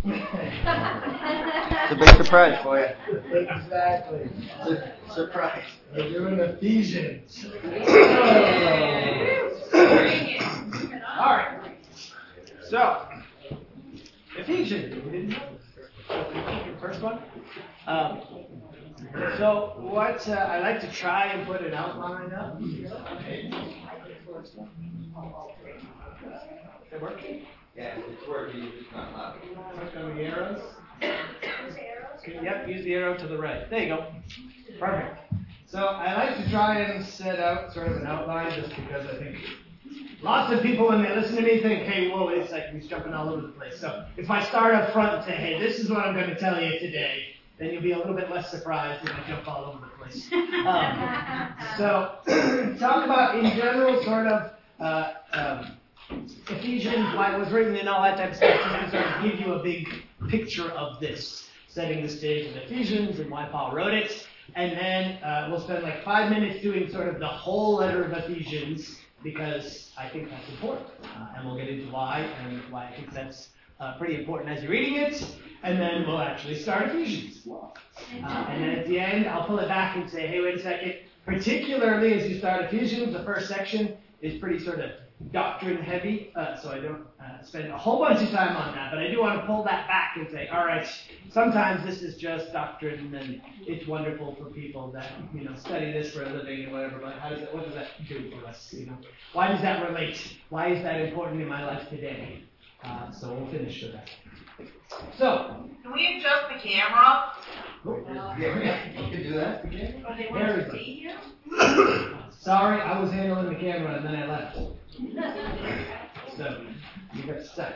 It's a big surprise for you. Exactly. Surprise. We're doing Ephesians. All right. So, Ephesians. We didn't know. First one. So what I like to try and put an outline up. Is it working? Yeah, it's working. It's just not loud. Click on the arrows. Yep, use the arrow to the right. There you go. Perfect. So I like to try and set out sort of an outline just because I think lots of people when they listen to me think, hey, whoa, it's like he's jumping all over the place. So if I start up front and say, hey, this is what I'm going to tell you today, then you'll be a little bit less surprised when I jump all over the place. So talk about in general sort of Ephesians, why it was written and all that type of stuff, just to sort of give you a big picture of this, setting the stage of Ephesians and why Paul wrote it. And then we'll spend like 5 minutes doing sort of the whole letter of Ephesians, because I think that's important. And we'll get into why and why I think that's pretty important as you're reading it. And then we'll actually start Ephesians. And then at the end, I'll pull it back and say, hey, wait a second. Particularly as you start Ephesians, the first section is pretty sort of doctrine heavy, so I don't spend a whole bunch of time on that, but I do want to pull that back and say, all right, sometimes this is just doctrine, and it's wonderful for people that, study this for a living and whatever, but what does that do for us, Why does that relate? Why is that important in my life today? So we'll finish with that. So. Can we adjust the camera? Yeah, you can do that. Okay. Oh, they want to see you? Sorry, I was handling the camera and then I left. So, you got stuck.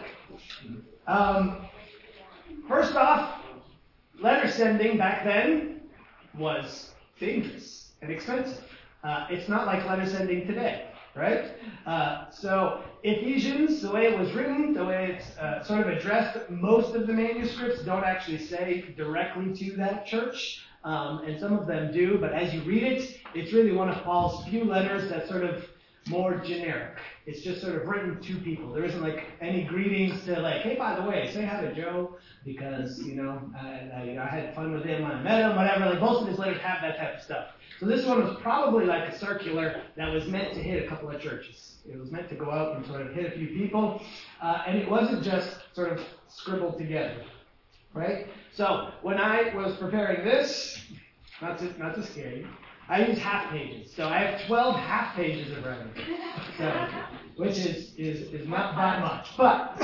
First off, letter sending back then was dangerous and expensive. It's not like letter sending today, right? So, Ephesians, the way it was written, the way it's sort of addressed, most of the manuscripts don't actually say directly to that church. And some of them do, but as you read it, it's really one of Paul's few letters that's sort of more generic. It's just sort of written to people. There isn't like any greetings to like, hey, by the way, say hi to Joe because, I had fun with him when I met him, whatever. Like most of his letters have that type of stuff. So this one was probably like a circular that was meant to hit a couple of churches. It was meant to go out and sort of hit a few people. And it wasn't just sort of scribbled together. Right? So when I was preparing this, not to scare you, I used half pages. So I have 12 half pages of writing. So, which is not that much. But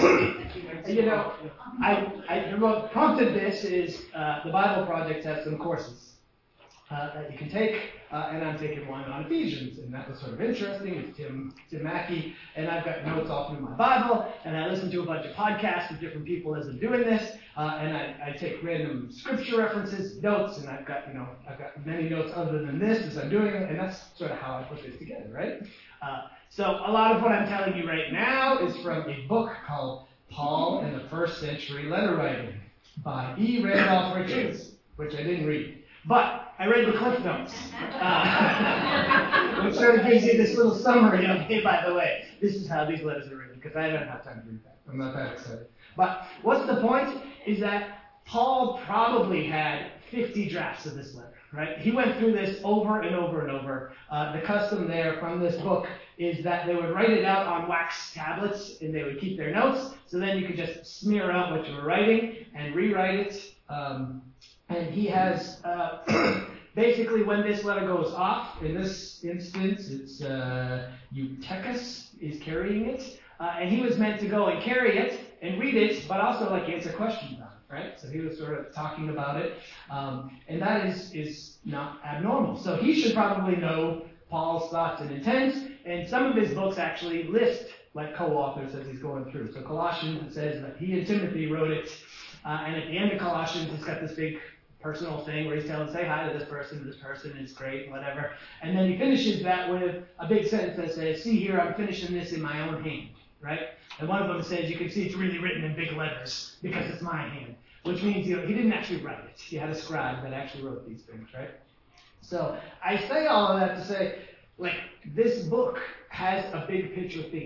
what prompted this is the Bible Project has some courses that you can take, and I'm taking one on Ephesians, and that was sort of interesting. It's Tim Mackey, and I've got notes all through my Bible, and I listen to a bunch of podcasts with different people as I'm doing this, and I take random scripture references, notes, and I've got many notes other than this as I'm doing it, and that's sort of how I put this together, right? So a lot of what I'm telling you right now is from a book called Paul and the First Century Letter Writing by E. Randolph Richards, which I didn't read. But I read the Cliff Notes, which sort of gives you this little summary of, hey, by the way, this is how these letters are written, because I don't have time to read that. I'm not that excited. But what's the point is that Paul probably had 50 drafts of this letter, right? He went through this over and over and over. The custom there from this book is that they would write it out on wax tablets, and they would keep their notes, so then you could just smear out what you were writing and rewrite it. And he has, basically when this letter goes off, in this instance, it's Eutychus is carrying it. And he was meant to go and carry it and read it, but also like answer questions on it, right? So he was sort of talking about it. And that is not abnormal. So he should probably know Paul's thoughts and intents. And some of his books actually list like co-authors as he's going through. So Colossians, it says that he and Timothy wrote it. And at the end of Colossians, it's got this big personal thing where he's telling, say hi to this person, it's great, whatever. And then he finishes that with a big sentence that says, see here, I'm finishing this in my own hand, right? And one of them says, you can see it's really written in big letters because it's my hand, which means, he didn't actually write it. He had a scribe that actually wrote these things, right? So I say all of that to say, like, this book has a big picture theme.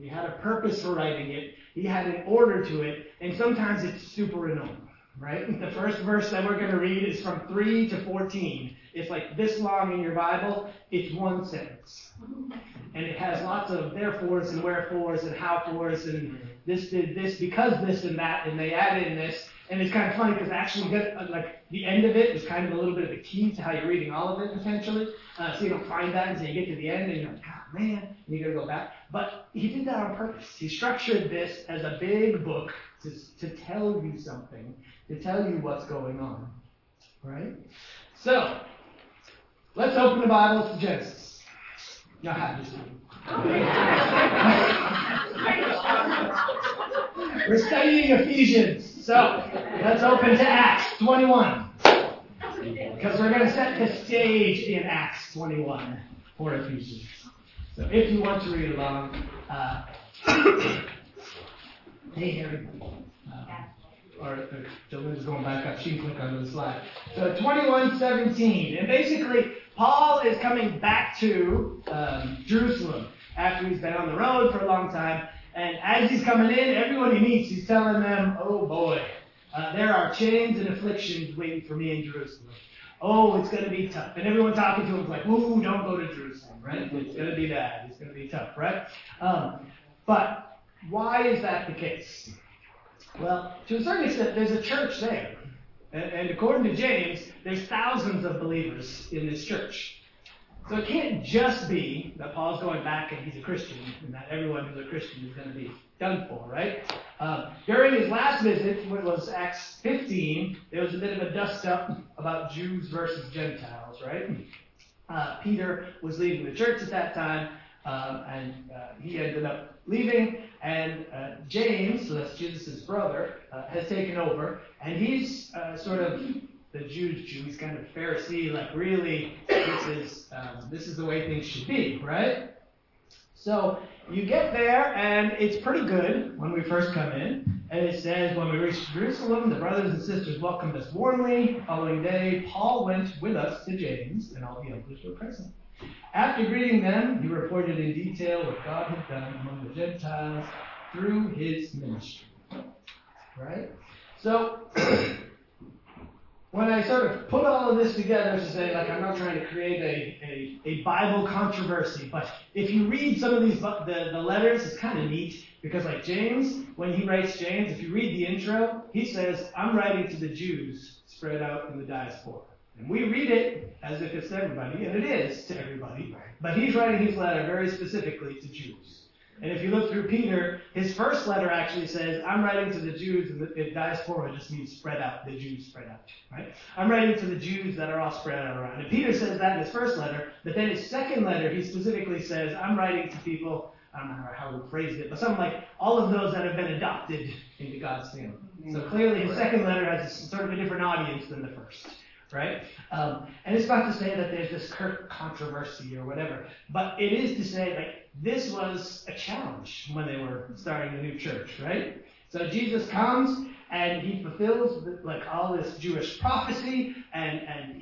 He had a purpose for writing it. He had an order to it, and sometimes it's super annoying, right? The first verse that we're going to read is from 3 to 14. It's like this long in your Bible. It's one sentence. And it has lots of therefores and wherefores and howfores and this did this because this and that, and they add in this. And it's kind of funny because actually like the end of it is kind of a little bit of a key to how you're reading all of it potentially. So you don't find that until you get to the end and you're like, God, man, and you got to go back. But he did that on purpose. He structured this as a big book to tell you something, to tell you what's going on, right? So, let's open the Bibles to Genesis. No, just we're studying Ephesians, so let's open to Acts 21. Because we're going to set the stage in Acts 21 for Ephesians. So if you want to read along, hey Harry, or Jolene's going back up, she can click onto the slide. So 21:17, and basically Paul is coming back to Jerusalem after he's been on the road for a long time. And as he's coming in, everyone he meets, he's telling them, oh boy, there are chains and afflictions waiting for me in Jerusalem. Oh, it's going to be tough. And everyone talking to him is like, ooh, don't go to Jerusalem, right? It's going to be bad. It's going to be tough, right? But why is that the case? Well, to a certain extent, there's a church there. And according to James, there's thousands of believers in this church. So it can't just be that Paul's going back and he's a Christian, and that everyone who's a Christian is going to be done for, right? During his last visit, which was Acts 15, there was a bit of a dust-up about Jews versus Gentiles, right? Peter was leading the church at that time, and he ended up leaving, and James, so that's Jesus' brother, has taken over, and he's sort of the Jews' Jew. He's kind of Pharisee, like really, this is the way things should be, right? So you get there, and it's pretty good when we first come in. And it says, when we reached Jerusalem, the brothers and sisters welcomed us warmly. Following day, Paul went with us to James, and all the elders were present. After greeting them, he reported in detail what God had done among the Gentiles through his ministry. Right? So, when I sort of put all of this together to say, like, I'm not trying to create a Bible controversy, but if you read some of these, the letters, it's kind of neat, because like James, when he writes James, if you read the intro, he says, I'm writing to the Jews spread out in the diaspora. And we read it as if it's to everybody, and it is to everybody, but he's writing his letter very specifically to Jews. And if you look through Peter, his first letter actually says, I'm writing to the Jews, and the diaspora just means spread out, the Jews spread out, right? I'm writing to the Jews that are all spread out around. And Peter says that in his first letter, but then his second letter, he specifically says, I'm writing to people, I don't know how he phrased it, but something like all of those that have been adopted into God's family. So clearly his second letter has sort of a different audience than the first. Right? And it's not to say that there's this controversy or whatever, but it is to say, like, this was a challenge when they were starting a new church, right? So Jesus comes and he fulfills like all this Jewish prophecy, and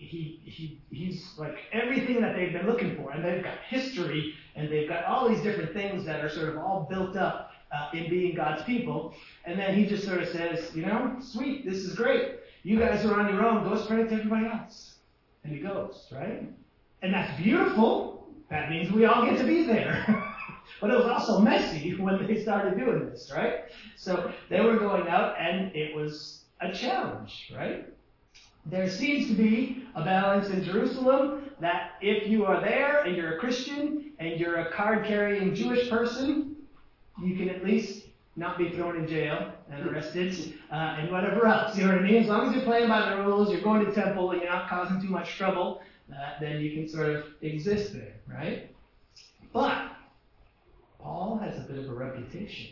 he's like everything that they've been looking for, and they've got history, and they've got all these different things that are sort of all built up in being God's people, and then he just sort of says, you know, sweet, this is great. You guys are on your own. Go spread it to everybody else. And he goes, right? And that's beautiful. That means we all get to be there. But it was also messy when they started doing this, right? So they were going out, and it was a challenge, right? There seems to be a balance in Jerusalem that if you are there and you're a Christian and you're a card-carrying Jewish person, you can at least not be thrown in jail and arrested and whatever else. You know what I mean? As long as you're playing by the rules, you're going to temple, and you're not causing too much trouble, then you can sort of exist there, right? But Paul has a bit of a reputation.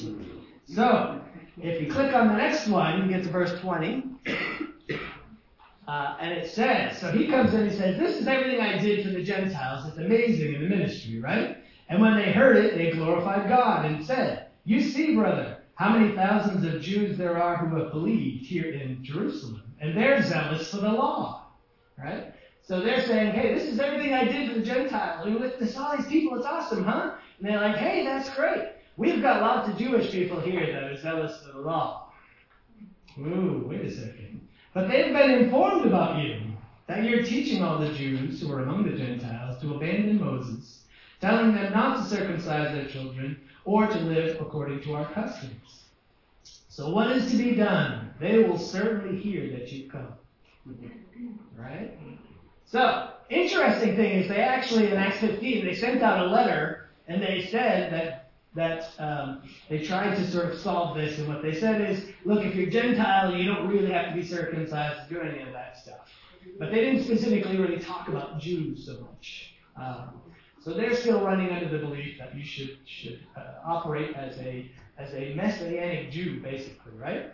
So, if you click on the next one, you get to verse 20. And it says, so he comes in and he says, this is everything I did for the Gentiles. It's amazing in the ministry, right? And when they heard it, they glorified God and said, you see, brother, how many thousands of Jews there are who have believed here in Jerusalem, and they're zealous for the law, right? So they're saying, hey, this is everything I did for the Gentiles. We with all these people, it's awesome, huh? And they're like, hey, that's great. We've got lots of Jewish people here that are zealous for the law. Ooh, wait a second. But they've been informed about you, that you're teaching all the Jews who are among the Gentiles to abandon Moses, telling them not to circumcise their children or to live according to our customs. So what is to be done? They will certainly hear that you've come. Right? So, interesting thing is they actually, in Acts 15, they sent out a letter and they said that they tried to sort of solve this, and what they said is, look, if you're Gentile, you don't really have to be circumcised to do any of that stuff. But they didn't specifically really talk about Jews so much. So they're still running under the belief that you should operate as a Messianic Jew, basically, right?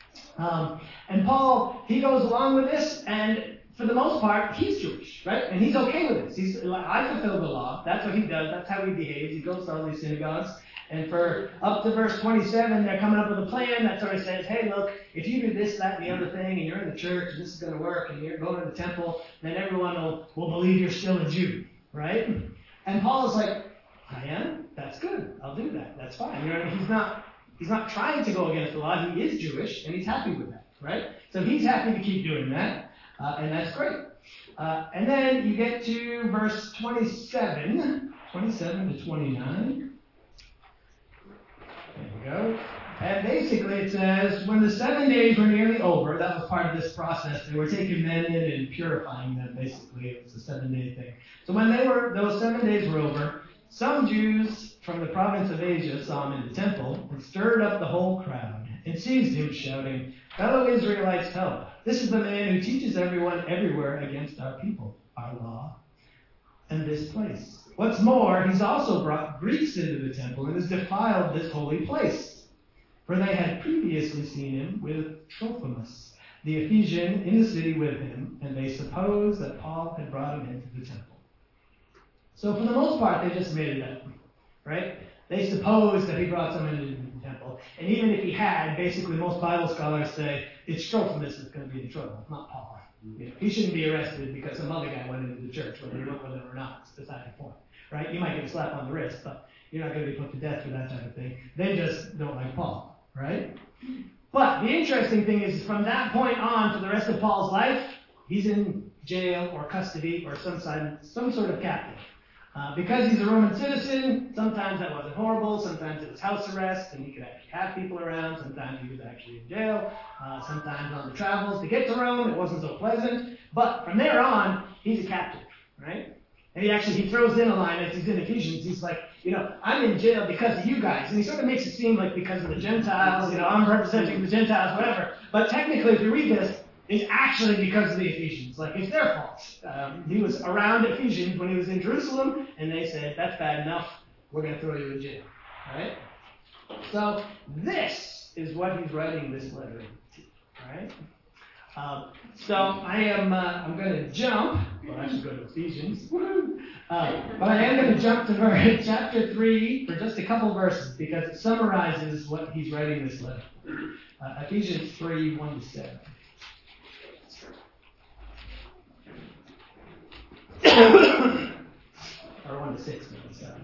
And Paul, he goes along with this, and for the most part, he's Jewish, right? And he's okay with this. He's like, I fulfill the law. That's what he does. That's how he behaves. He goes to all these synagogues. And for up to verse 27, they're coming up with a plan that sort of says, hey, look, if you do this, that, and the other thing, and you're in the church, and this is going to work, and you're going to the temple, then everyone will believe you're still a Jew, right? And Paul is like, I am? That's good. I'll do that. That's fine. You know, he's not trying to go against the law. He is Jewish, and he's happy with that, right? So he's happy to keep doing that, and that's great. And then you get to verse 27 to 29. There we go. And basically it says, when the 7 days were nearly over, that was part of this process. They were taking men in and purifying them, basically. It was a 7-day thing. So when those 7 days were over, some Jews from the province of Asia saw him in the temple and stirred up the whole crowd and seized him, shouting, fellow Israelites, help. This is the man who teaches everyone everywhere against our people, our law, and this place. What's more, he's also brought Greeks into the temple and has defiled this holy place. For they had previously seen him with Trophimus, the Ephesian, in the city with him, and they supposed that Paul had brought him into the temple. So for the most part, they just made it up, right? They supposed that he brought someone into the temple. And even if he had, basically most Bible scholars say it's Trophimus that's going to be in trouble, not Paul. You know, he shouldn't be arrested because some other guy went into the church, whether he went with him or not. It's beside the point, right? You might get a slap on the wrist, but you're not going to be put to death for that type of thing. They just don't like Paul, right? But the interesting thing is, from that point on, for the rest of Paul's life, he's in jail or custody or some sort of captive. Because he's a Roman citizen, sometimes that wasn't horrible. Sometimes it was house arrest, and he could actually have people around. Sometimes he was actually in jail. Sometimes on the travels to get to Rome, it wasn't so pleasant. But from there on, he's a captive, right? And he throws in a line as he's in Ephesians. He's like, I'm in jail because of you guys. And he sort of makes it seem like because of the Gentiles, I'm representing the Gentiles, whatever. But technically, if you read this, it's actually because of the Ephesians. Like, it's their fault. He was around Ephesians when he was in Jerusalem, and they said, that's bad enough. We're going to throw you in jail. All right? So this is what he's writing this letter into. All right? So I'm going to jump. Well, I should go to Ephesians. But I am going to jump to chapter 3 for just a couple verses because it summarizes what he's writing this letter. Ephesians 3, 1-7. Or 1-6, maybe 7.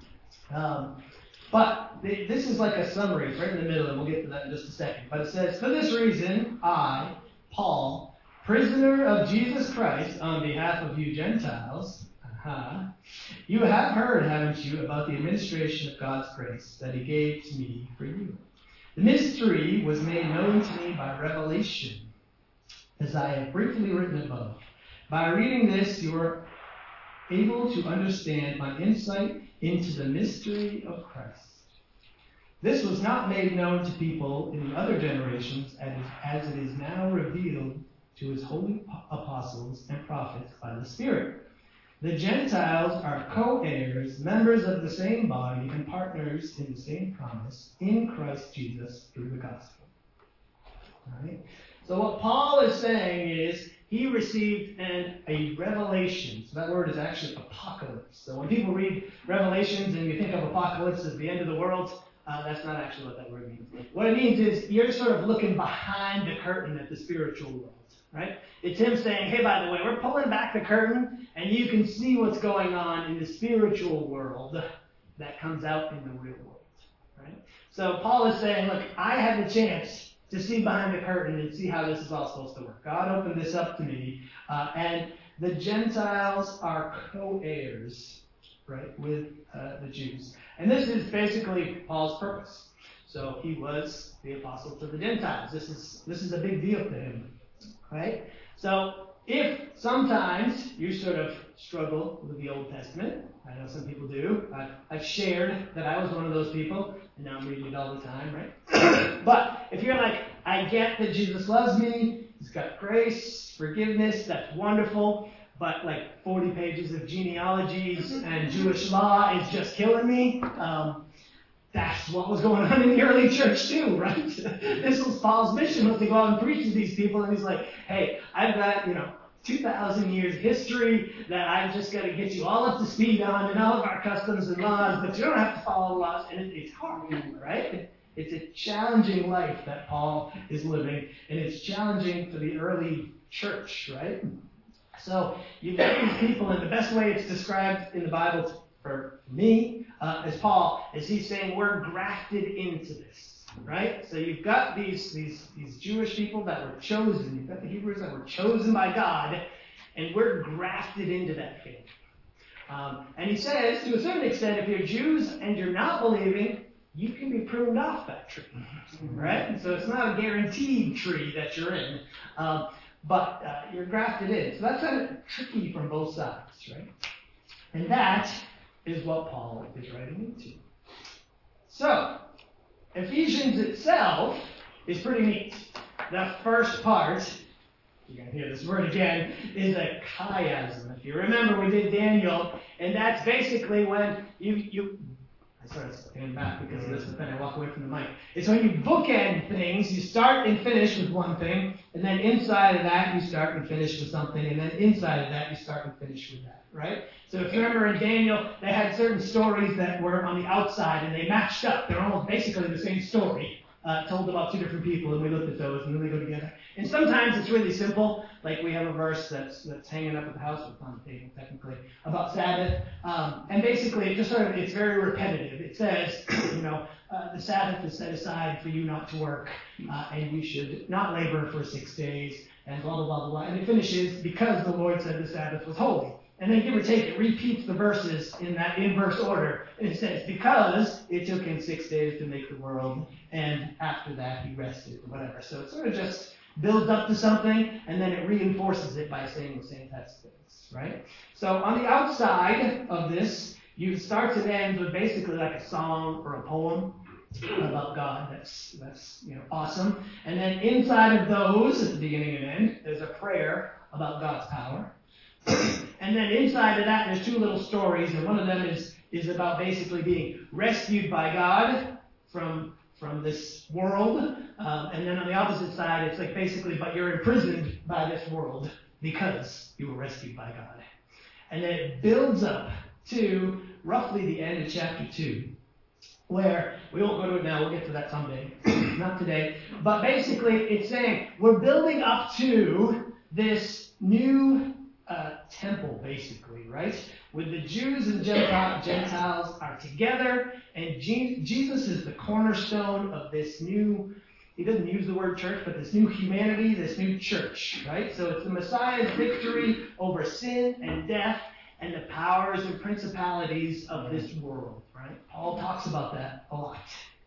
But this is like a summary. It's right in the middle, and we'll get to that in just a second. But it says, for this reason, I, Paul, prisoner of Jesus Christ, on behalf of you Gentiles, you have heard, haven't you, about the administration of God's grace that he gave to me for you. The mystery was made known to me by revelation, as I have briefly written above. By reading this, you are able to understand my insight into the mystery of Christ. This was not made known to people in the other generations as it is now revealed to his holy apostles and prophets by the Spirit. The Gentiles are co-heirs, members of the same body, and partners in the same promise in Christ Jesus through the gospel. All right? So what Paul is saying is he received a revelation. So that word is actually apocalypse. So when people read Revelations and you think of apocalypse as the end of the world, that's not actually what that word means. What it means is you're sort of looking behind the curtain at the spiritual world. Right? It's him saying, hey, by the way, we're pulling back the curtain and you can see what's going on in the spiritual world that comes out in the real world, right? So Paul is saying, look, I had the chance to see behind the curtain and see how this is all supposed to work. God opened this up to me, and the Gentiles are co-heirs, right, with the Jews. And this is basically Paul's purpose. So he was the apostle to the Gentiles. This is a big deal to him, right? So if sometimes you sort of struggle with the Old Testament, I know some people do. I've shared that I was one of those people, and now I'm reading it all the time, right? But if you're like, I get that Jesus loves me, He's got grace, forgiveness, that's wonderful, but like 40 pages of genealogies and Jewish law is just killing me. That's what was going on in the early church too, right? This was Paul's mission, was to go out and preach to these people, and he's like, hey, I've got, 2,000 years history that I've just got to get you all up to speed on, and all of our customs and laws, but you don't have to follow the laws, and it's hard, right? It's a challenging life that Paul is living, and it's challenging for the early church, right? So you've got these people, and the best way it's described in the Bible for me, as Paul, is he's saying we're grafted into this, right? So you've got these Jewish people that were chosen. You've got the Hebrews that were chosen by God, and we're grafted into that family. And he says, to a certain extent, if you're Jews and you're not believing, you can be pruned off that tree, right? And so it's not a guaranteed tree that you're in, but you're grafted in. So that's kind of tricky from both sides, right? And that is what Paul is writing into. So, Ephesians itself is pretty neat. The first part, you're going to hear this word again, is a chiasm. If you remember, we did Daniel, and that's basically when I started standing back because of this, but then I walk away from the mic. It's when you bookend things, you start and finish with one thing, and then inside of that, you start and finish with something, and then inside of that, you start and finish with that, right? So if you remember in Daniel, they had certain stories that were on the outside, and they matched up. They're almost basically the same story, told about two different people, and we looked at those, and then they go together. And sometimes it's really simple, like we have a verse that's hanging up at the house, it's on the table technically, about Sabbath, and basically it's very repetitive. It says, the Sabbath is set aside for you not to work, and you should not labor for 6 days, and blah, blah, blah, blah. And it finishes, because the Lord said the Sabbath was holy. And then give or take, it repeats the verses in that inverse order. And it says, because it took him 6 days to make the world, and after that he rested, or whatever. So it sort of just builds up to something, and then it reinforces it by saying the same types of things, right? So on the outside of this, you start and end with basically like a song or a poem about God. That's awesome. And then inside of those, at the beginning and end, there's a prayer about God's power. And then inside of that, there's two little stories, and one of them is about basically being rescued by God from this world, and then on the opposite side, it's like basically, but you're imprisoned by this world because you were rescued by God. And then it builds up to roughly the end of chapter 2, where we won't go to it now, we'll get to that someday, not today, but basically it's saying we're building up to this new temple, basically, right? With the Jews and Gentiles are together, and Jesus is the cornerstone of this new, he doesn't use the word church, but this new humanity, this new church, right? So it's the Messiah's victory over sin and death and the powers and principalities of this world, right? Paul talks about that a lot.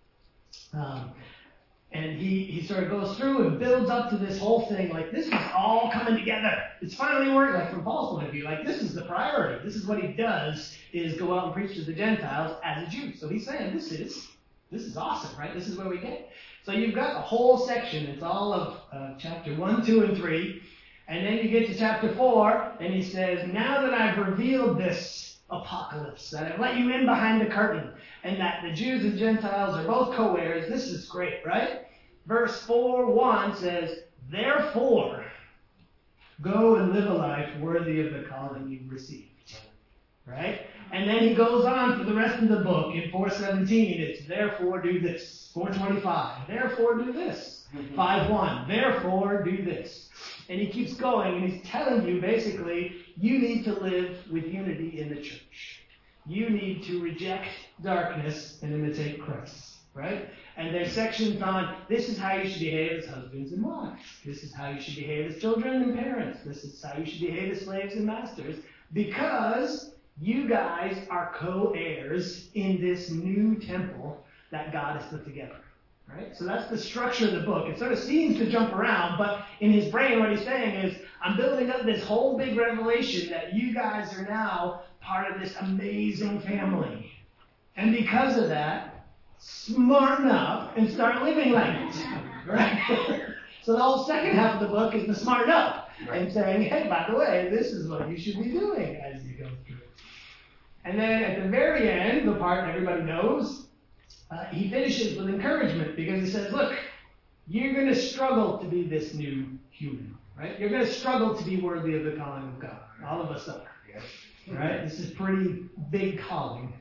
And he sort of goes through and builds up to this whole thing, like this is all coming together. It's finally working, like from Paul's point of view, like this is the priority. This is what he does, is go out and preach to the Gentiles as a Jew. So he's saying this is awesome, right? This is where we get. So you've got a whole section. It's all of chapter 1, 2, and 3. And then you get to chapter 4, and he says, now that I've revealed this apocalypse, that I've let you in behind the curtain, and that the Jews and Gentiles are both co-heirs, this is great, right? Verse 4:1 says, therefore, go and live a life worthy of the calling you received, right? And then he goes on for the rest of the book. In 4:17, it's therefore do this. 4:25, therefore do this. 5:1, therefore do this. And he keeps going, and he's telling you basically, you need to live with unity in the church. you need to reject darkness and imitate Christ, right? And there's sections on this is how you should behave as husbands and wives. This is how you should behave as children and parents. This is how you should behave as slaves and masters. Because you guys are co-heirs in this new temple that God has put together. Right? So that's the structure of the book. It sort of seems to jump around, but in his brain what he's saying is, I'm building up this whole big revelation that you guys are now part of this amazing family. And because of that, smarten up and start living like it. Right? So the whole second half of the book is the smarten up and saying, hey, by the way, this is what you should be doing as you go through it. And then at the very end, the part everybody knows, he finishes with encouragement because he says, look, you're going to struggle to be this new human, right? You're going to struggle to be worthy of the calling of God. All of us are, right? This is pretty big calling.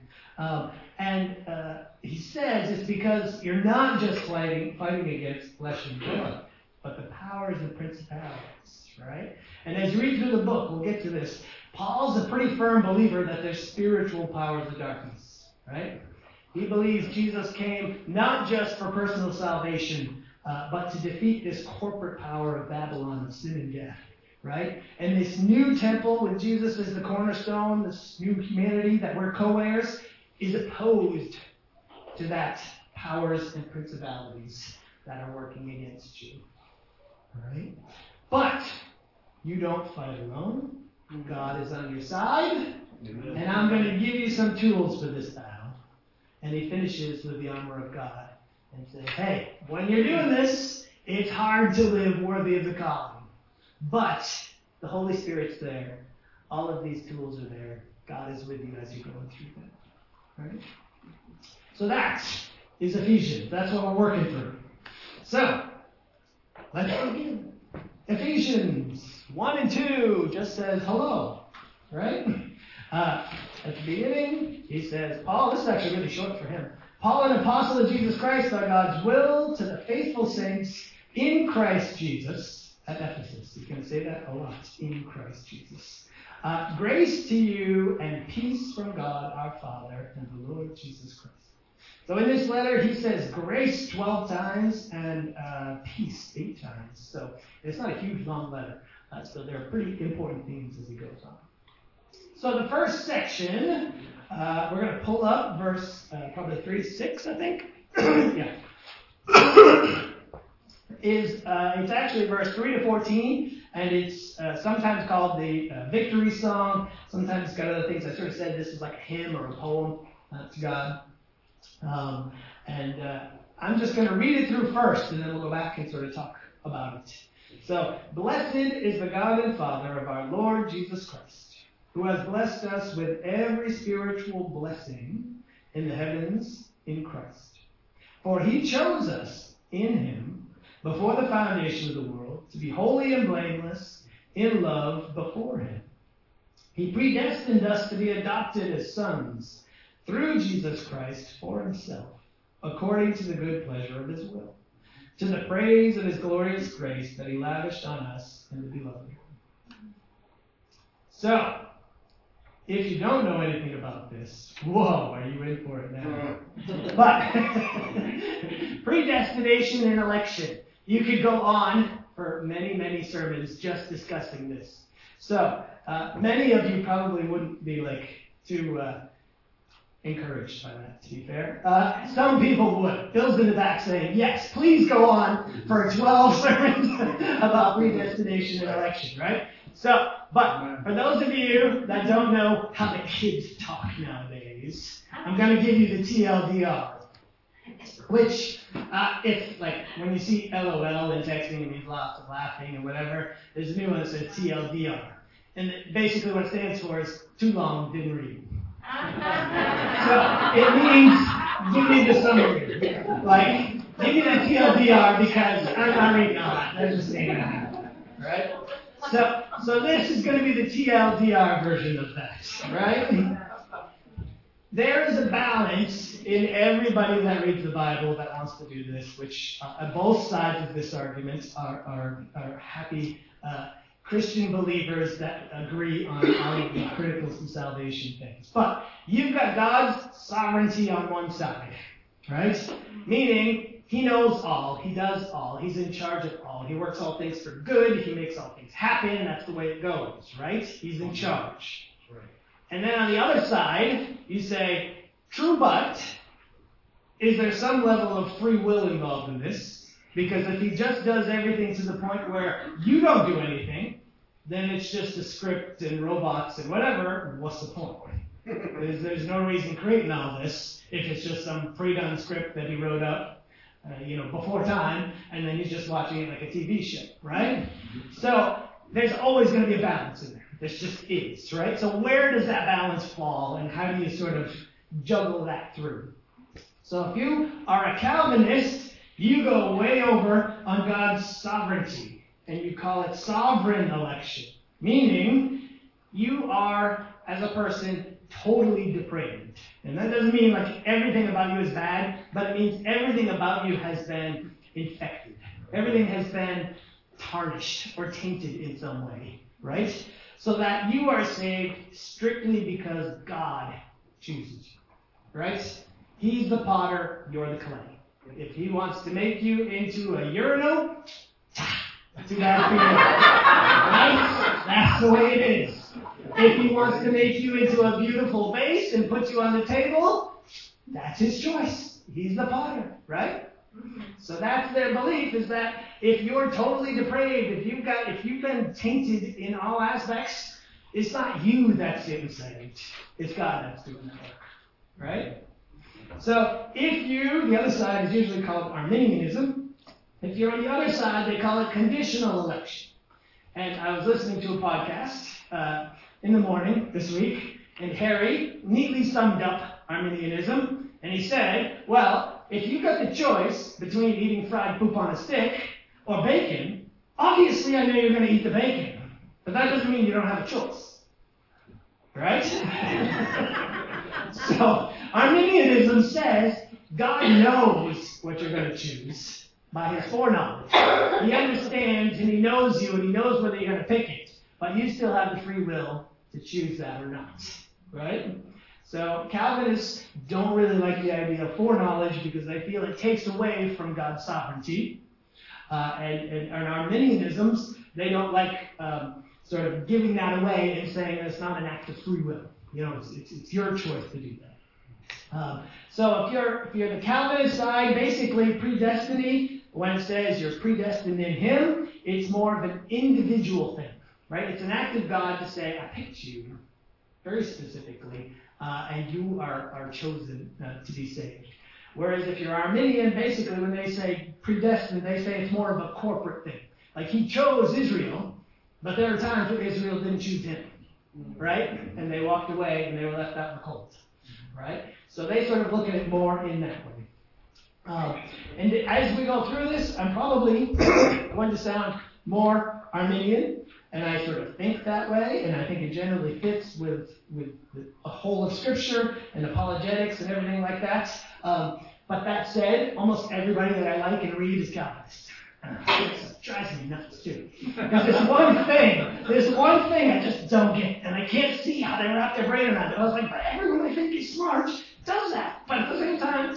And he says it's because you're not just fighting against flesh and blood, but the powers and principalities, right? And as you read through the book, we'll get to this, Paul's a pretty firm believer that there's spiritual powers of darkness, right? He believes Jesus came not just for personal salvation, but to defeat this corporate power of Babylon, of sin and death, right? And this new temple with Jesus as the cornerstone, this new humanity that we're co-heirs, is opposed to that powers and principalities that are working against you, right? But you don't fight alone. God is on your side, and I'm going to give you some tools for this battle. And he finishes with the armor of God and says, hey, when you're doing this, it's hard to live worthy of the calling. But the Holy Spirit's there. All of these tools are there. God is with you as you're going through them. Right? So that is Ephesians. That's what we're working through. So, let's begin. Ephesians 1 and 2 just says hello. Right? At the beginning, he says, Paul, this is actually really short for him. Paul, an apostle of Jesus Christ, by God's will, to the faithful saints in Christ Jesus at Ephesus. He's going to say that a lot, in Christ Jesus. Grace to you and peace from God our Father and the Lord Jesus Christ. So in this letter, he says grace 12 times and peace 8 times. So it's not a huge, long letter. So there are pretty important themes as he goes on. So the first section, we're going to pull up verse probably 3-6, I think. Yeah. It's actually verse 3 to 14, and it's sometimes called the victory song. Sometimes it's got other things. I sort of said this is like a hymn or a poem to God. I'm just going to read it through first, and then we'll go back and sort of talk about it. So, blessed is the God and Father of our Lord Jesus Christ, who has blessed us with every spiritual blessing in the heavens in Christ. For he chose us in him before the foundation of the world to be holy and blameless in love before him. He predestined us to be adopted as sons through Jesus Christ for himself, according to the good pleasure of his will, to the praise of his glorious grace that he lavished on us in the beloved. So, if you don't know anything about this, whoa, are you in for it now? But, predestination and election. You could go on for many, many sermons just discussing this. So, many of you probably wouldn't be too encouraged by that, to be fair. Some people would. Bill's in the back saying, yes, please go on for 12 sermons about predestination and election, right? So, but for those of you that don't know how the kids talk nowadays, I'm going to give you the TLDR, which it's like when you see LOL in texting and there's lots of laughing and whatever, there's a new one that says TLDR. And basically what it stands for is too long, didn't read. So it means give me the summary. Like, give me the TLDR because I'm not reading all that. That's just saying that. Right? So this is going to be the TLDR version of that, right? There is a balance in everybody that reads the Bible that wants to do this, which both sides of this argument are happy Christian believers that agree on all of the critical salvation things. But you've got God's sovereignty on one side, right? Meaning, he knows all, he does all, he's in charge of all, he works all things for good, he makes all things happen, that's the way it goes, right? He's in charge. And then on the other side, you say, true, but is there some level of free will involved in this? Because if he just does everything to the point where you don't do anything, then it's just a script and robots and whatever. What's the point? There's no reason creating all this if it's just some pre-done script that he wrote up, before time, and then he's just watching it like a TV show, right? So there's always going to be a balance in there. This just is, right? So where does that balance fall, and how do you sort of juggle that through? So if you are a Calvinist, you go way over on God's sovereignty, and you call it sovereign election, meaning you are, as a person, totally depraved. And that doesn't mean like everything about you is bad, but it means everything about you has been infected. Everything has been tarnished or tainted in some way, right? So that you are saved strictly because God chooses you, right? He's the potter, you're the clay. If he wants to make you into a urinal, too bad for you. Right? That's the way it is. If he wants to make you into a beautiful vase and put you on the table, that's his choice. He's the potter, right? So that's their belief, is that if you're totally depraved, if you've been tainted in all aspects, it's not you that's getting saved. It's God that's doing that work, right? So the other side is usually called Arminianism. If you're on the other side, they call it conditional election. And I was listening to a podcast in the morning this week, and Harry neatly summed up Arminianism, and he said, well, if you've got the choice between eating fried poop on a stick or bacon, obviously I know you're going to eat the bacon, but that doesn't mean you don't have a choice, right? So Arminianism says God knows what you're going to choose by his foreknowledge. He understands and he knows you and he knows whether you're going to pick it, but you still have the free will to choose that or not, right? So Calvinists don't really like the idea of foreknowledge because they feel it takes away from God's sovereignty. And Arminianisms, they don't like sort of giving that away and saying it's not an act of free will. It's your choice to do that. So if you're the Calvinist side, basically predestiny, when it says you're predestined in him, it's more of an individual thing, right? It's an act of God to say, I picked you very specifically, and you are chosen to be saved. Whereas if you're Arminian, basically when they say predestined, they say it's more of a corporate thing. Like he chose Israel, but there are times where Israel didn't choose him, right? And they walked away and they were left out in the cold, right? So they sort of look at it more in that way. And as we go through this, I'm probably going to sound more Arminian, and I sort of think that way, and I think it generally fits with a whole of Scripture and apologetics and everything like that. But that said, almost everybody that I like and read is Calvinist. It drives me nuts too. Because there's one thing I just don't get, and I can't see how they wrap their brain around it. I was like, but everyone I think is smart does that, but at the same time,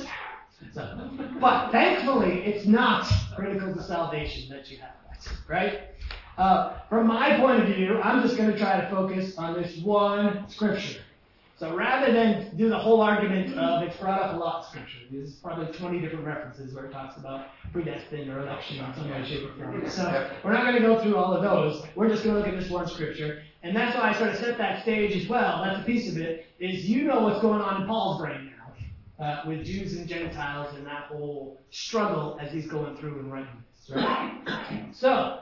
but thankfully, it's not critical to salvation that you have that, right? From my point of view, I'm just going to try to focus on this one scripture. So rather than do the whole argument of it's brought up a lot in Scripture, there's probably 20 different references where it talks about predestined or election in some way, shape, or form. So we're not going to go through all of those. We're just going to look at this one Scripture. And that's why I sort of set that stage as well. That's a piece of it, is you know what's going on in Paul's brain now with Jews and Gentiles and that whole struggle as he's going through and writing this, right? So,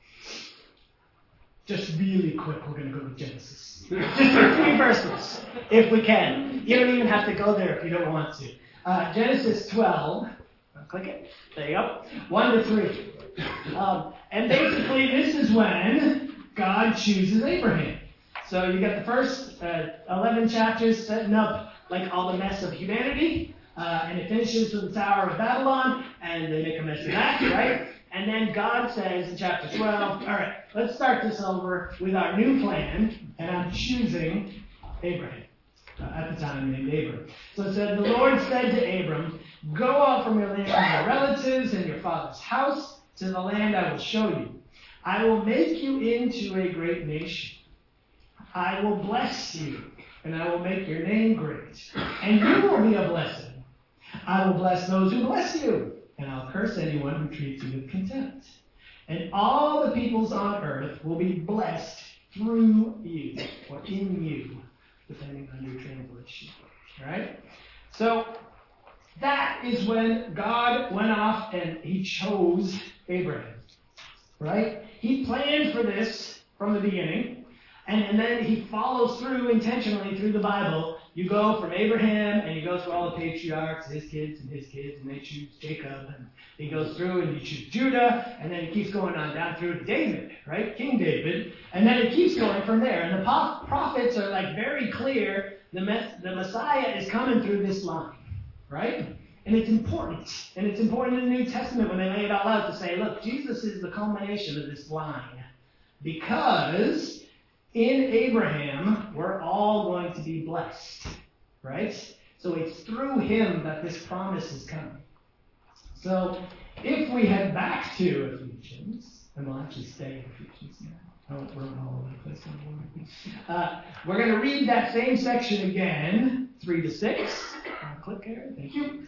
just really quick, we're going to go to Genesis. Just 3 verses, if we can. You don't even have to go there if you don't want to. Genesis 12. Click it. There you go. 1 to 3. And basically, this is when God chooses Abraham. So you got the first 11 chapters setting up like all the mess of humanity, and it finishes with the Tower of Babylon, and they make a mess of that, right? And then God says in chapter 12, all right, let's start this over with our new plan, and I'm choosing Abraham. At the time named Abram. So it said, the Lord said to Abram, go out from your land and your relatives and your father's house to the land I will show you. I will make you into a great nation. I will bless you, and I will make your name great. And you will be a blessing. I will bless those who bless you, and I'll curse anyone who treats you with contempt. And all the peoples on earth will be blessed through you, or in you, depending on your translation. Right? So that is when God went off and he chose Abraham. Right? He planned for this from the beginning, and then he follows through intentionally through the Bible. You go from Abraham, and you go through all the patriarchs, his kids, and they choose Jacob, and he goes through and you choose Judah, and then it keeps going on down through David, right? King David, and then it keeps going from there. And the prophets are like very clear, the Messiah is coming through this line, right? And it's important. And it's important in the New Testament when they lay it all out to say, look, Jesus is the culmination of this line. Because in Abraham, we're all going to be blessed, right? So it's through him that this promise is coming. So if we head back to Ephesians, and we'll actually stay in Ephesians now. I won't run all over the place anymore. We're going to read that same section again, 3 to 6. I'll click here. Thank you.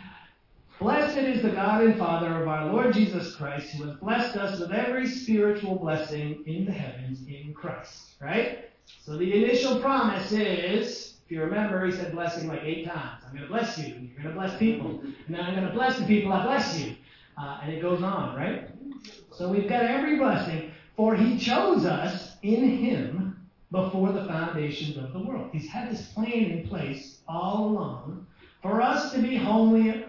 Blessed is the God and Father of our Lord Jesus Christ, who has blessed us with every spiritual blessing in the heavens in Christ. Right? So the initial promise is, if you remember, he said blessing like 8 times. I'm going to bless you, and you're going to bless people. And then I'm going to bless the people I bless you. And it goes on, right? So we've got every blessing. For he chose us in him before the foundations of the world. He's had this plan in place all along for us to be hopefully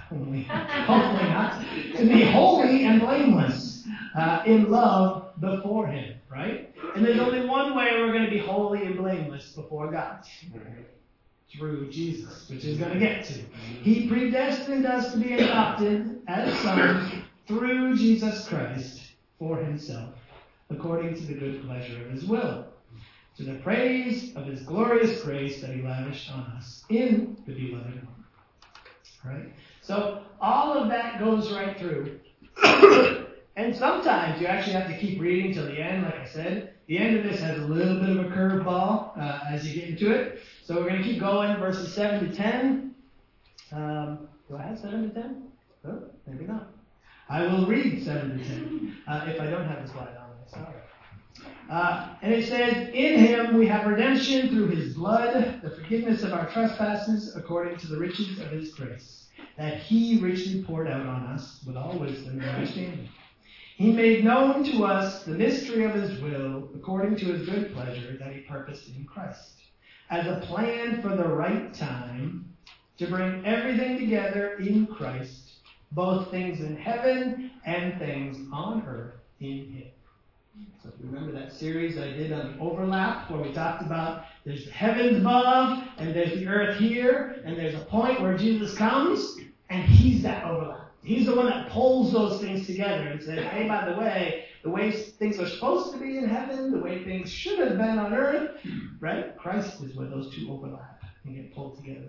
not, to be holy and blameless in love before him, right? And there's only one way we're going to be holy and blameless before God. Through Jesus, which is going to get to. He predestined us to be adopted as sons through Jesus Christ for himself, according to the good pleasure of his will, to the praise of his glorious grace that he lavished on us in the beloved one. Right? So all of that goes right through. And sometimes you actually have to keep reading till the end, like I said. The end of this has a little bit of a curveball as you get into it. So we're going to keep going, verses 7 to 10. Do I have 7 to 10? Oh, maybe not. I will read 7 to 10 if I don't have the slide on. Sorry. And it says, in him we have redemption through his blood, the forgiveness of our trespasses according to the riches of his grace, that he richly poured out on us with all wisdom and understanding. He made known to us the mystery of his will according to his good pleasure that he purposed in Christ, as a plan for the right time to bring everything together in Christ, both things in heaven and things on earth in him. So if you remember that series I did on the overlap where we talked about there's the heavens above and there's the earth here and there's a point where Jesus comes and he's that overlap. He's the one that pulls those things together and says, hey, by the way things are supposed to be in heaven, the way things should have been on earth, right? Christ is where those two overlap and get pulled together.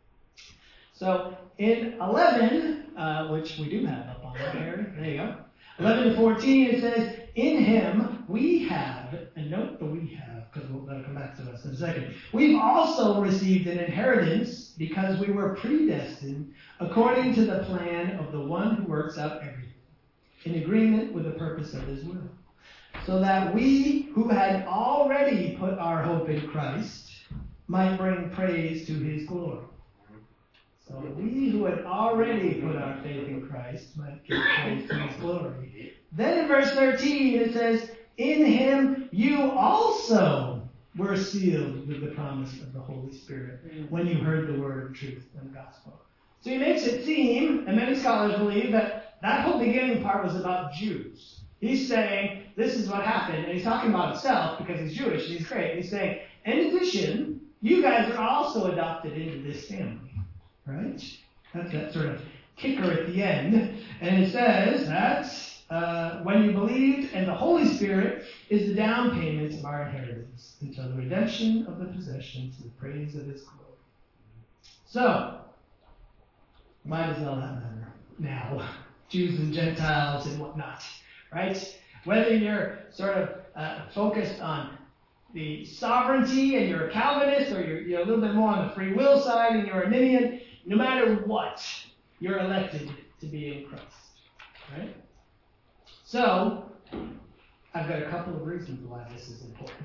So in 11, which we do have up on there, there you go. 11 to 14, it says, in him we have, and note the we have, because that'll come back to us in a second. We've also received an inheritance because we were predestined according to the plan of the one who works out everything, in agreement with the purpose of his will. So that we who had already put our hope in Christ might bring praise to his glory. So we who had already put our faith in Christ might give praise to his glory. Then in verse 13 it says, in him you also were sealed with the promise of the Holy Spirit when you heard the word of truth and the gospel. So he makes it seem, and many scholars believe, that whole beginning part was about Jews. He's saying, this is what happened, and he's talking about himself because he's Jewish, and he's great. He's saying, in addition, you guys are also adopted into this family. Right? That's that sort of kicker at the end. And it says that when you believed, and the Holy Spirit is the down payment of our inheritance until the redemption of the possessions to the praise of His glory. So, why does all that matter now? Jews and Gentiles and whatnot, right? Whether you're sort of focused on the sovereignty and you're a Calvinist, or you're a little bit more on the free will side and you're a Arminian, no matter what, you're elected to be in Christ, right? So, I've got a couple of reasons why this is important.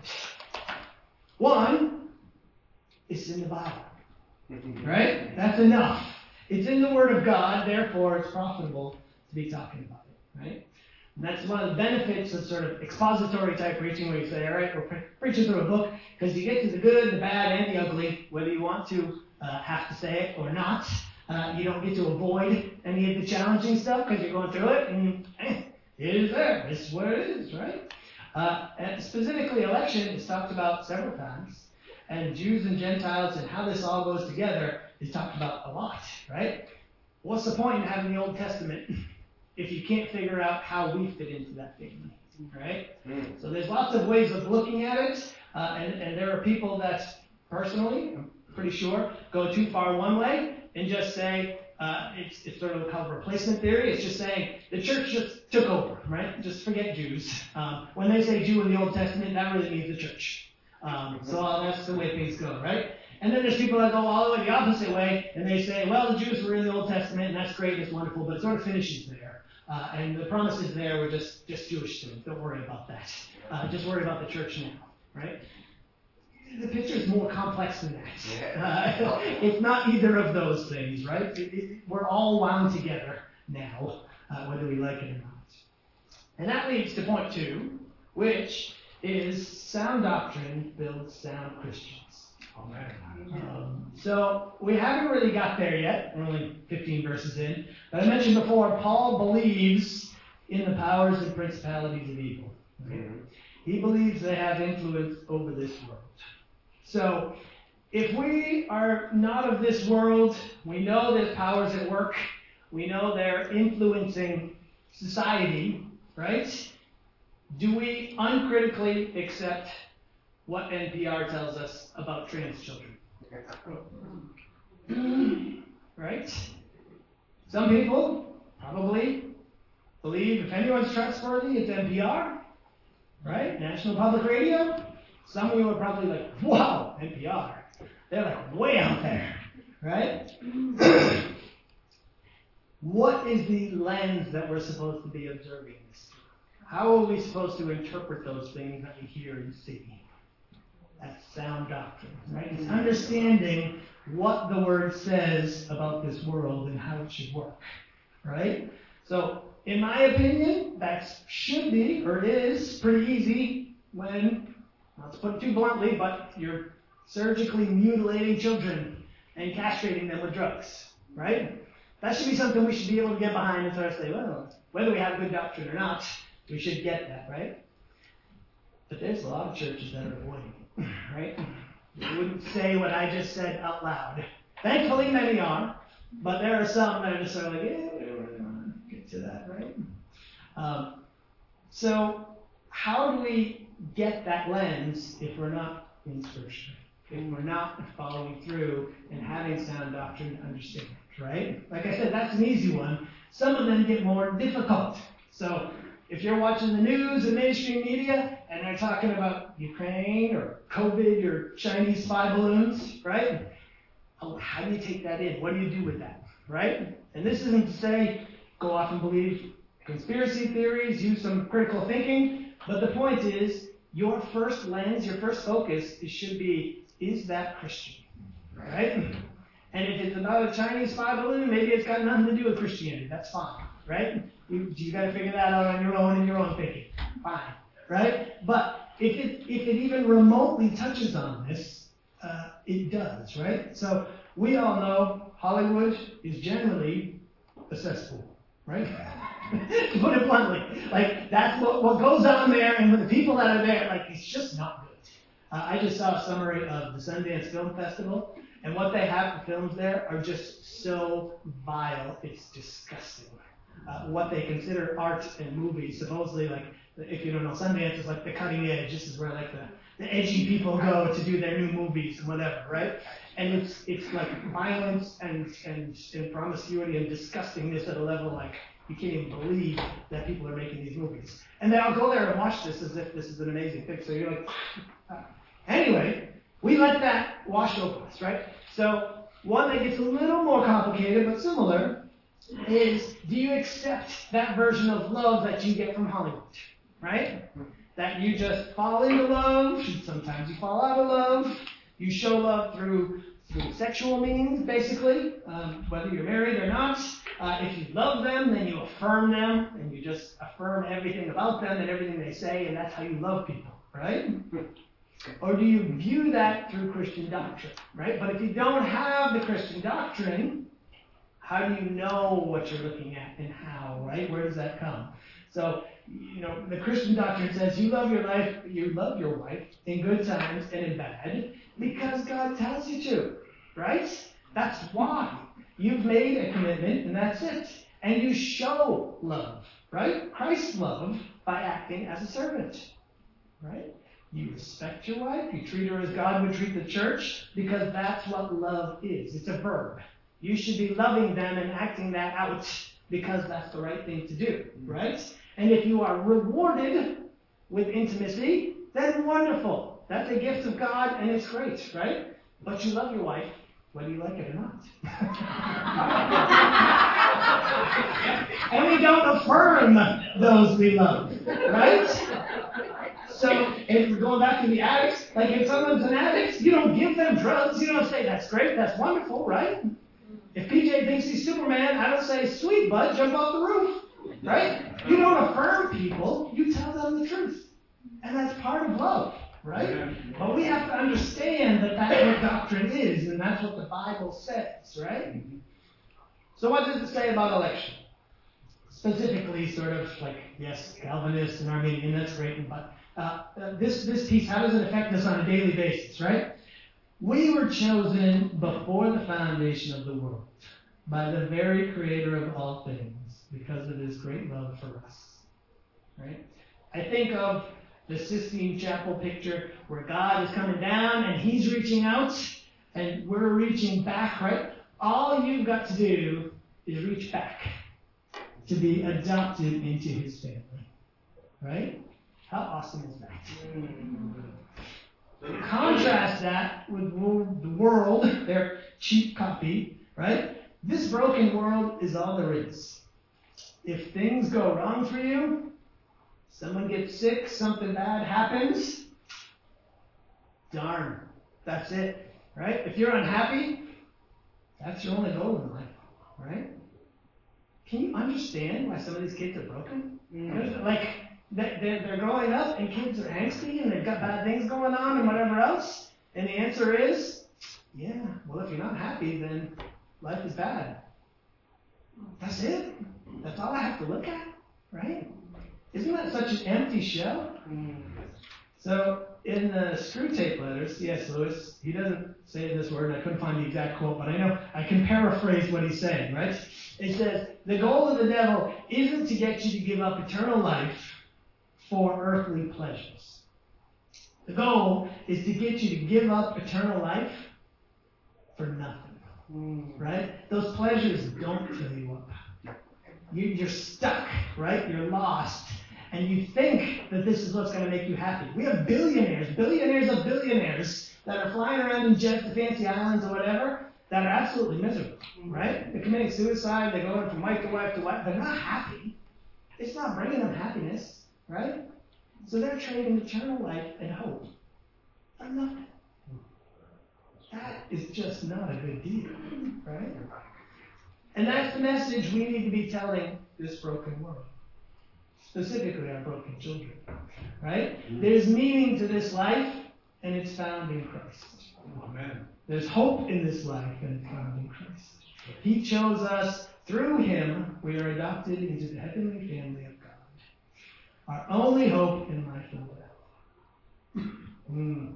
One, it's in the Bible, right? That's enough. It's in the Word of God, therefore it's profitable to be talking about it, right? And that's one of the benefits of sort of expository type preaching, where you say, all right, we're preaching through a book, because you get to the good, the bad, and the ugly, whether you want to have to say it or not. You don't get to avoid any of the challenging stuff because you're going through it, and it is there. This is what it is, right? And specifically, election is talked about several times, and Jews and Gentiles and how this all goes together is talked about a lot, right? What's the point in having the Old Testament if you can't figure out how we fit into that family, right? So there's lots of ways of looking at it, and there are people that, personally, I'm pretty sure, go too far one way and just say it's sort of called replacement theory. It's just saying the church just took over, right? Just forget Jews. When they say Jew in the Old Testament, that really means the church. So that's the way things go, right? And then there's people that go all the way the opposite way, and they say, well, the Jews were in the Old Testament, and that's great, it's wonderful, but it sort of finishes there. And the promises there were just Jewish things. Don't worry about that. Just worry about the church now, right? The picture is more complex than that. It's not either of those things, right? We're all wound together now, whether we like it or not. And that leads to point 2, which is sound doctrine builds sound Christians. So we haven't really got there yet. We're only 15 verses in. But I mentioned before, Paul believes in the powers and principalities of evil. Okay? He believes they have influence over this world. So if we are not of this world, we know there's powers at work. We know they're influencing society, right? Do we uncritically accept what NPR tells us about trans children? Right? Some people probably believe if anyone's trustworthy, it's NPR, right? National Public Radio. Some of you are probably like, wow, NPR. They're like way out there, right? What is the lens that we're supposed to be observing this through? How are we supposed to interpret those things that we hear and see? That's sound doctrine, right? It's understanding what the Word says about this world and how it should work, right? So, in my opinion, that should be, or it is, pretty easy when, not to put it too bluntly, but you're surgically mutilating children and castrating them with drugs, right? That should be something we should be able to get behind and sort of say, well, whether we have good doctrine or not, we should get that, right? But there's a lot of churches that are avoiding it, right? They wouldn't say what I just said out loud. Thankfully, many are, but there are some that are just sort of like, yeah, we don't really want to get to that, right? So how do we get that lens if we're not in Scripture? If we're not following through and having sound doctrine understanding, right? Like I said, that's an easy one. Some of them get more difficult. So if you're watching the news and mainstream media and they're talking about Ukraine or COVID or Chinese spy balloons, right? Oh, how do you take that in? What do you do with that, right? And this isn't to say go off and believe conspiracy theories, use some critical thinking, but the point is your first lens, your first focus should be, is that Christian, right? And if it's about a Chinese spy balloon, maybe it's got nothing to do with Christianity. That's fine, right? You got to figure that out on your own in your own thinking. Fine, right? But if it even remotely touches on this, it does, right? So we all know Hollywood is generally a cesspool, right? To put it bluntly, like that's what goes on there, and with the people that are there, like it's just not good. I just saw a summary of the Sundance Film Festival, and what they have for films there are just so vile, it's disgusting. what they consider art and movies. Supposedly, like, if you don't know, Sundance is like the cutting edge. This is where like the edgy people go to do their new movies and whatever, right? And it's like violence and promiscuity and disgustingness at a level like you can't even believe that people are making these movies. And then I'll go there and watch this as if this is an amazing thing. So you're like, anyway, we let that wash over us, right? So one that gets a little more complicated but similar is, do you accept that version of love that you get from Hollywood, right? That you just fall into love, sometimes you fall out of love, you show love through sexual means, basically, whether you're married or not. If you love them, then you affirm them, and you just affirm everything about them and everything they say, and that's how you love people, right? Or do you view that through Christian doctrine, right? But if you don't have the Christian doctrine, how do you know what you're looking at and how, right? Where does that come? So, the Christian doctrine says you love your wife in good times and in bad because God tells you to, right? That's why. You've made a commitment and that's it. And you show love, right? Christ's love by acting as a servant, right? You respect your wife. You treat her as God would treat the church because that's what love is. It's a verb. You should be loving them and acting that out because that's the right thing to do, right? And if you are rewarded with intimacy, then wonderful. That's a gift of God and it's great, right? But you love your wife whether you like it or not. And we don't affirm those we love, right? So if we're going back to the addicts, like if someone's an addict, you don't give them drugs. You don't say, that's great, that's wonderful, right? If PJ thinks he's Superman, I don't say, sweet bud, jump off the roof, right? You don't affirm people, you tell them the truth. And that's part of love, right? But we have to understand that that's what doctrine is, and that's what the Bible says, right? So what does it say about election? Specifically, sort of like, yes, Calvinist and Arminian, that's great, but this piece, how does it affect us on a daily basis, right? We were chosen before the foundation of the world by the very creator of all things because of his great love for us, right? I think of the Sistine Chapel picture where God is coming down and he's reaching out and we're reaching back, right? All you've got to do is reach back to be adopted into his family, right? How awesome is that? Contrast that with the world, their cheap copy, right? This broken world is all there is. If things go wrong for you, someone gets sick, something bad happens, darn, that's it, right? If you're unhappy, that's your only goal in life, right? Can you understand why some of these kids are broken? Like, they're growing up and kids are angsty and they've got bad things going on and whatever else. And the answer is, yeah, well, if you're not happy, then life is bad. That's it. That's all I have to look at, right? Isn't that such an empty shell? So in the Screwtape letters, C.S. Lewis, he doesn't say this word, I couldn't find the exact quote, but I know I can paraphrase what he's saying, right? It says, the goal of the devil isn't to get you to give up eternal life for earthly pleasures. The goal is to get you to give up eternal life for nothing, right? Those pleasures don't fill you up. You're stuck, right? You're lost. And you think that this is what's going to make you happy. We have billionaires of billionaires that are flying around in jets to fancy islands or whatever that are absolutely miserable, right? They're committing suicide. They're going from wife to wife to wife. They're not happy. It's not bringing them happiness, right? So they're trading eternal life and hope for nothing. That is just not a good deal, right? And that's the message we need to be telling this broken world. Specifically our broken children, right? There's meaning to this life, and it's found in Christ. Amen. There's hope in this life, and it's found in Christ. He chose us. Through him, we are adopted into the heavenly family of God. Our only hope in life and death.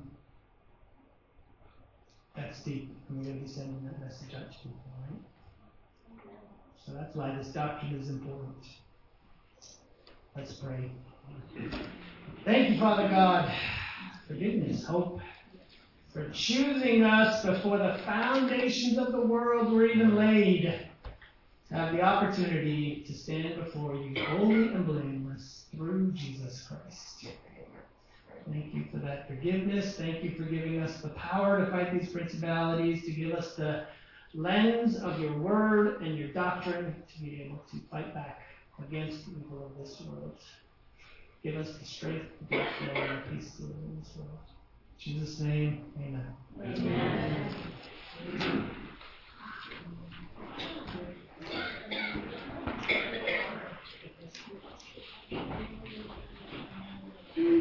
That's deep. I'm going to be sending that message out to people, right? So that's why this doctrine is important. Let's pray. Thank you, Father God, for giving us hope, for choosing us before the foundations of the world were even laid, to have the opportunity to stand before you holy and blameless through Jesus Christ. Thank you for that forgiveness. Thank you for giving us the power to fight these principalities, to give us the lens of your word and your doctrine to be able to fight back against the evil of this world. Give us the strength to be joy and peace to live in this world. In Jesus' name, amen. Amen.